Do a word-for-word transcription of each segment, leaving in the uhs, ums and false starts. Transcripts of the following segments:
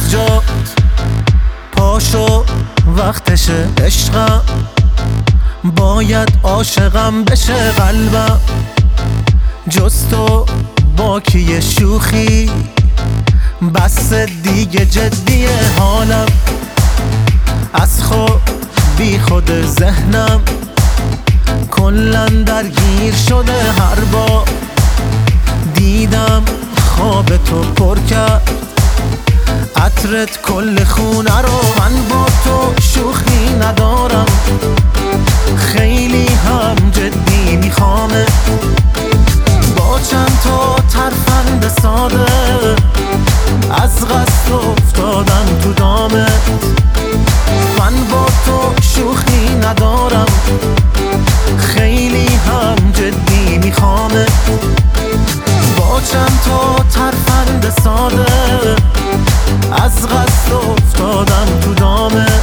از جا پاشو وقتشه عشقم، باید عاشقم بشه قلبم. جز تو با کی شوخی، بس دیگه جدیه حالم. از خود بی خود ذهنم کلن درگیر شده، هر بار دیدم خواب تو پر کرد عطرت کل خونه رو. من با تو شوخی ندارم، خیلی هم جدی میخوامه. با چند تا ترفند ساده از قصد افتادم تو دامت. من با تو شوخی ندارم، خیلی هم جدی میخوامه. با چند تا ترفند ساده از قصد افتادم تو دامت.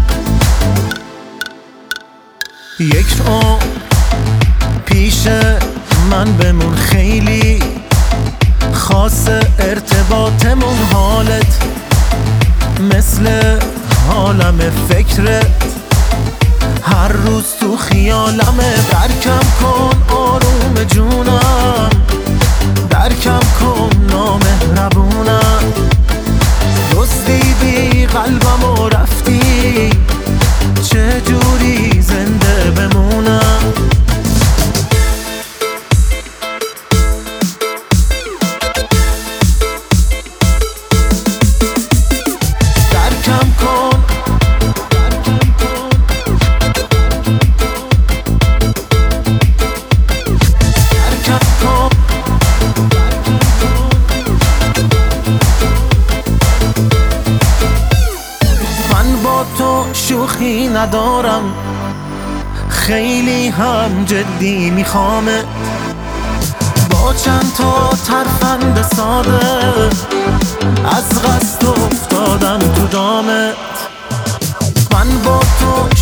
یک عمر پیش من بمون، خیلی خاص ارتباطمون. حالت مثل عالم فکرت، هر روز تو خیالمه. درکم کن آروم جونم، درکم کن نامهربونم. دزدیدی قلبم و رفتی، چه جوری زنده بمونم. درکم کن درکم کن من با تو شوخی ندارم، خیلی هم جدی میخوامه. با چند تا ترفند ساده از قصد افتادم تو دامت. من با تو